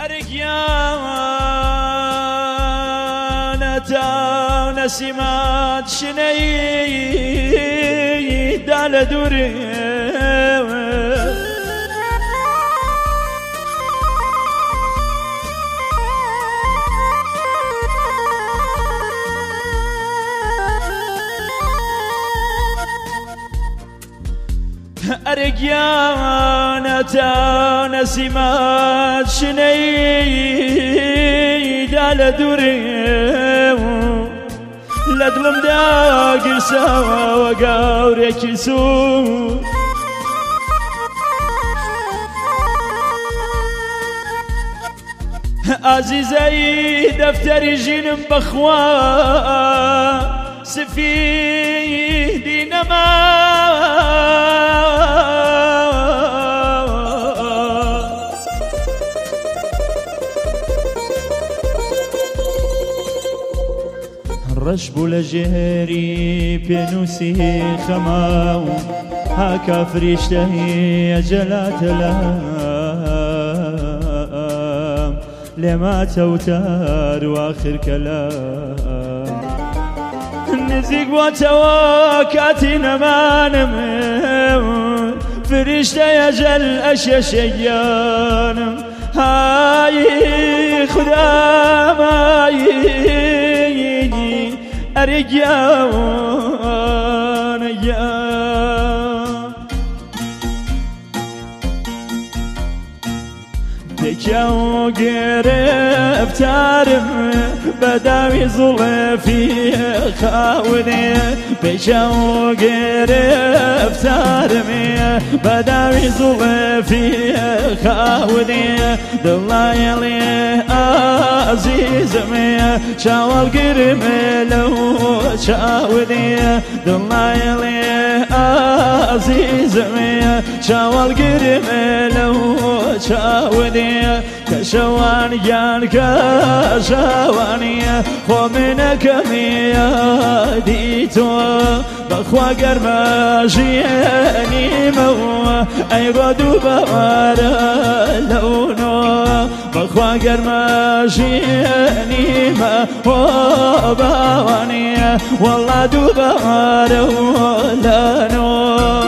أرقيانة ونسيمات شنيد على دوري أرقيانة ونسيمات شنيد على دوري لدلم داقر سوا وقاورك يسوع عزيزي دفتر جنم بخوا سفيدي نما رشب لجهري بنوسي خماو هاكا فريشتهي جلات لام لما توتار واخر كلام نزيق وتواكاتي نمانم فريشتهي جل أشيان هاي خدام هاي أرجعون يا بكاو قرفتارم بداوي ظلفي خاوني بكاو قرفتارم بداوي ظلفي خاوني دلايلي عزيزمي شاول قرمي لو شاولي دلايلي عزيزمي شاول قرمي لو شاولي كشوان جان كشواني خو منك مياديتو بخوا قرماشيني مو اي غدو بوارا لونو بخوا قرماشيني مو باواني والله دو بوارا لونو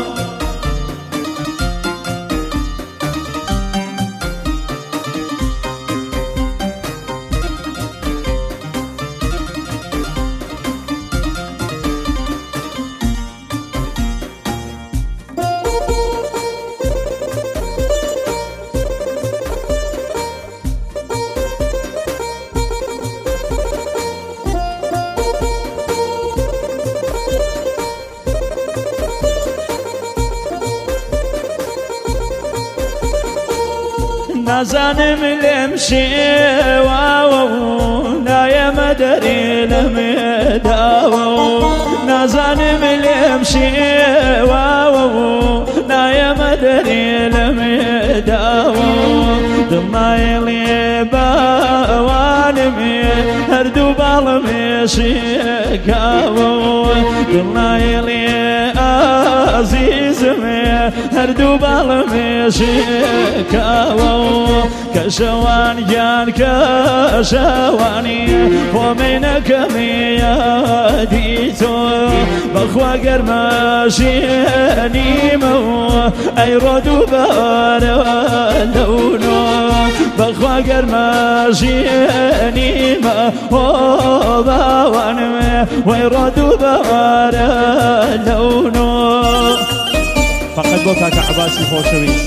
نازانم لمشي واو نايا مدري لمداو نازانم لمشي واو نايا مدري لمداو دمايلي باوانمي هردو بالمي شكاو دمايلي عزيزمي هردو بالمي شكاو كشوان جان كشواني ومنك مياديتو بخوا قرماشيني مو اي رودو بارا لونو بخوا قرماشيني مو باوانمي ويرودو بارا لونو فقد بوكا كعباسي خوشويس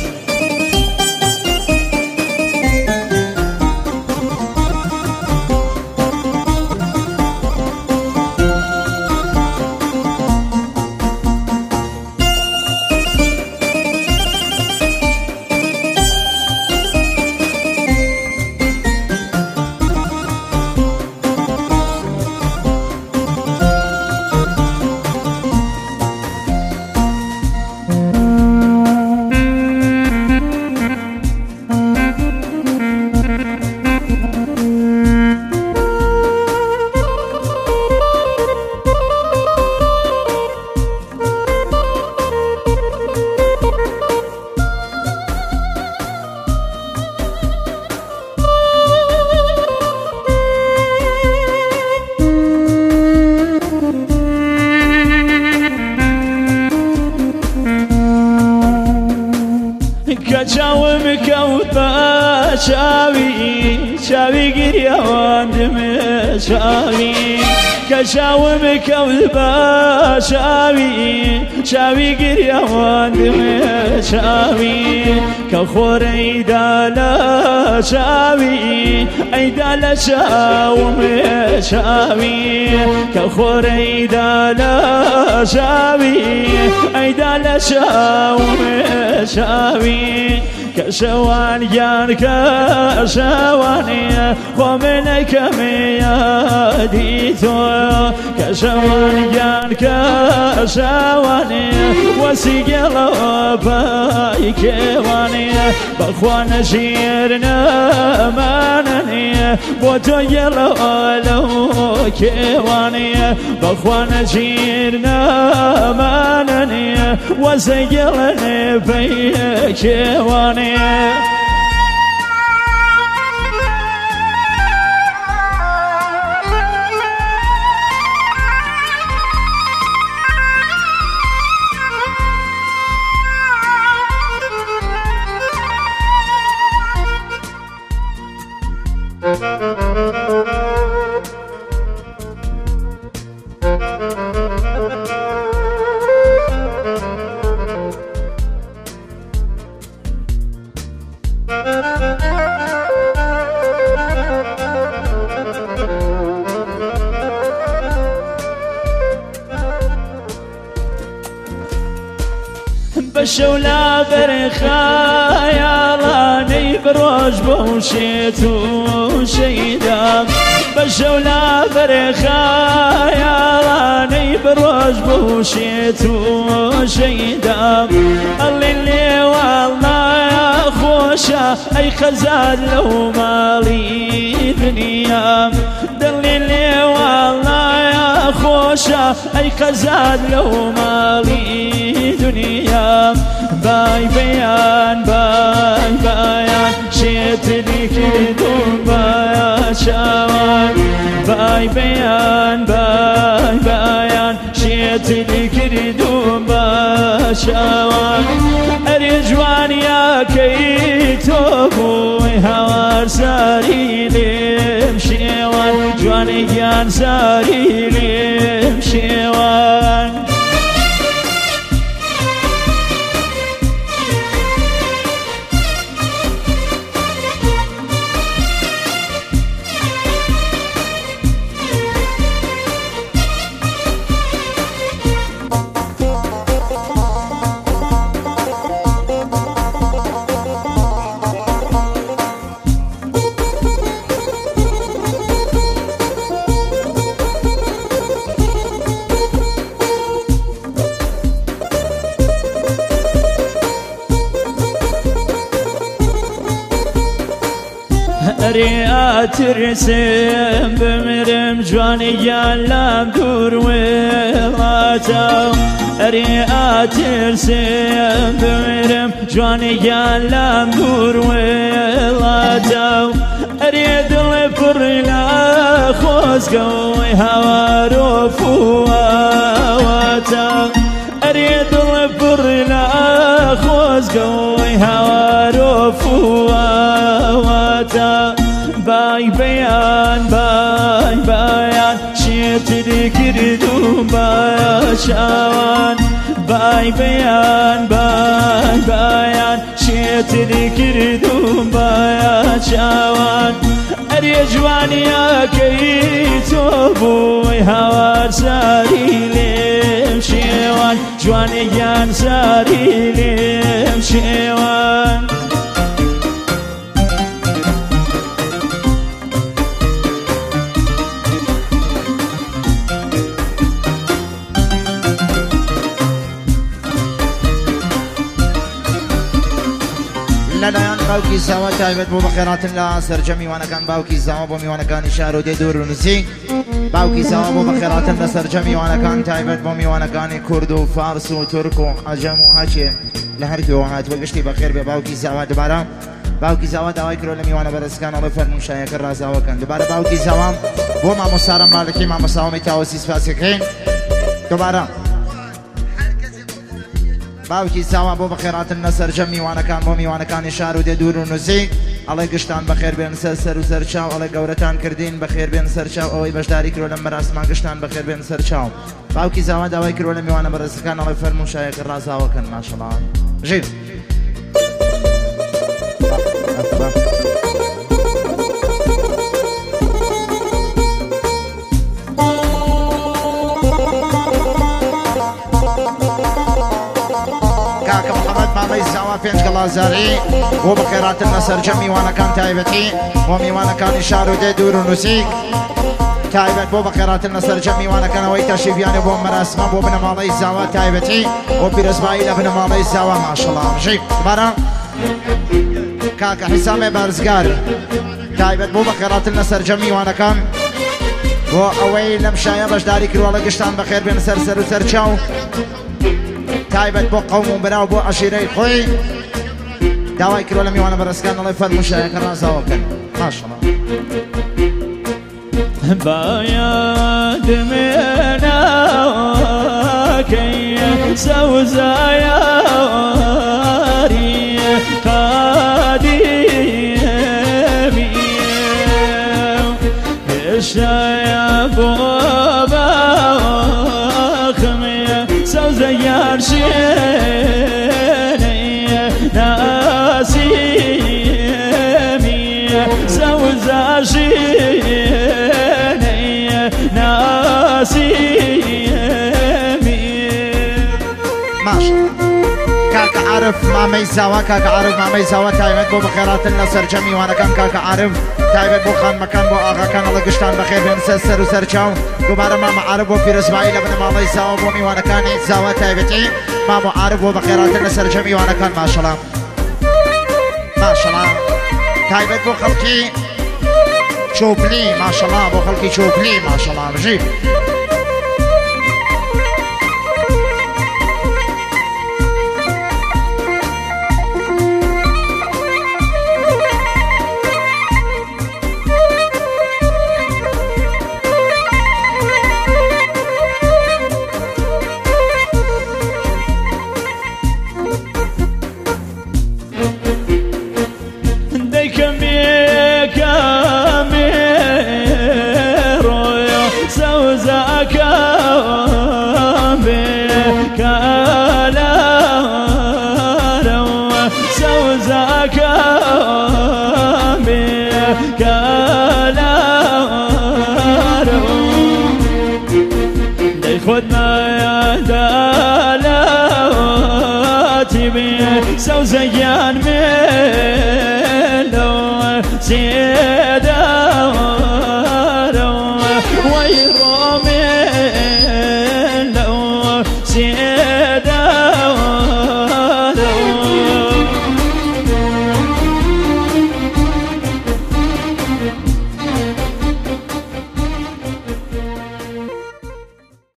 كجاوم كوبا شاوي قريا واندم شاوي كجاوم كوبا شاوي قريا واندم شاوي كخوري دالا شاوي اي دالا شاوم شاوي كخوري دالا شاوي اي دالا شاوم شاوي كشوان يان كشواني ومنك مياديتو كشوان يان كشواني وسيقل بايكواني بخوان شيرنا مانني بوتو يلو كيواني بخوان شيرنا مانني وسيقلني بايكواني بشولا برخايا لاني بروج بوشيت وشيدا بشولا برخايا لاني بروج بوشيت وشيدا اللي والله يا خوشا اي خزاد لو مالي دنيا دليلي والله يا خوشا اي خزاد لو مالي دنيا باي بيان شيت لي كردون باي شاوان باي بيان شيت لي كردون باي شاوان ارجوان يا كيتو بوي هوار ساري ليم شيوان جواني يان ساري ليم شيوان ريات رسم بمرم جواني يالام دور ولاتا ريات رسم بمرم جواني يالام دور ولاتا اريد الفر لا خوز قوي هوارو فواتا اريد الفر لا خوز قوي هوارو فواتا باي بيان شيت لي كردون باي شاوان باي بيان شيت لي كردون باي شاوان اريجوان يا كيتو بوي هوار ساري ليم شيوان جواني يان ساري ليم شيوان لەلایەن باوکی زاوا تایبەت بۆ بەخێراتن لە سەرجەمی میوانەکان باوکی زاوا بۆ میوانەکانی شار و دێ دوور و نزیک باوکی زاوا بۆ بەخێراتن لە سەرجەمی میوانەکان تایبەت بۆ میوانەکانی کورد و فارس و تورک و عەجەم و هەچێ لە هەر کوێوە هاتووە گشتی بەخێر بێ باوکی زاوا دووبارە باوکی زاوا داوای کرۆ لە میوانە بەرزەکان ئەڵێ فەرموشایەکە ڕازاوەکەن دووبارە باوکی زاوام بۆ مامۆستارم مالکی مامۆستاوەمی تاوەسی سپاس دەکەین دووبارە باوکی ساوا بۆ بەخێراتن لەسەر جەم میوانەکان بۆ میوانەکانی شار و دێ دوور و نزیک ئەڵێ گشتان بەخێر بێن سەر و سەر چاو ئەڵێ گەورەتان کردین بەخێر بێن سەر چاو ئەوەی بەشداری کرۆ لەم مەراسمان گشتان بەخێر بێن سەر چاو باوکی زاوا داوای کرۆ لە میوانە بەڕێزەکان ئەڵێ فەرموو شایەکە ڕازاوەکەن ماشەڵڵا ژیر کاکە محەممەد ماڵەی زاوا پێنج گەڵازاری بۆ بەخێراتن لەسەر جەم میوانەکان تایبەتی بۆ میوانەکانی شار و دێ دوور و نووسیک تایبەت بۆ بەخێراتن لەسەر جەم میوانەکانەوەی تەشریفیانە بۆ مەراسمە بۆ بنەماڵەی زاوا تایبەتی بۆ پیرەزبایی لە بنەماڵەی زاوا ماشەڵڵا ژیب بارە کاکە حیسامێ بارزگار تایبەت بۆ بەخێراتن لەسەر جەم میوانەکان بۆ ئەوەی لەم شایە بەشداری کردووەڵە گشتان بەخێر بێن سەر و سەر چاو تایبەت بۆ قەوم و بەراو بۆ عەشیرەی خۆی داوای کردووە لە میوانە بەڕێزەکان ئەڵێ فەرموو شایەکە ڕازاوەکەن ماشەڵڵا بایادمێناکەی سەوزایاری قادیمی پێشایە بۆ باخمی سەوزەیار شێنەی ناسیمی سەوزار شێنەی ناسیمی ماشە کاکە عارف مامەی زاوا کاکە عارف مامەی زاوا تایبەت بۆ بەخێراتن لەسەر جەم میوانەکان کاکە عارف تایبەت بۆ خانمەکان بۆ ئاغاکان ئەڵە گشتان بەخێر بێن سەر و سەر چاو دووبارە مامە عارف بۆ پیرەزبایی لە بنەماڵەی زاوا بۆ میوانەکانی زاوا تایبەتی مامە عارف بۆ بەخێراتن لەسەر جەم میوانەکان ماشەڵڵا ماشەڵڵا تایبەت بۆ خەڵکی چۆپلی ماشەڵڵا بۆ خەڵکی چۆپلی ماشەڵڵا بژی سەوزەیان مێلۆ سێدا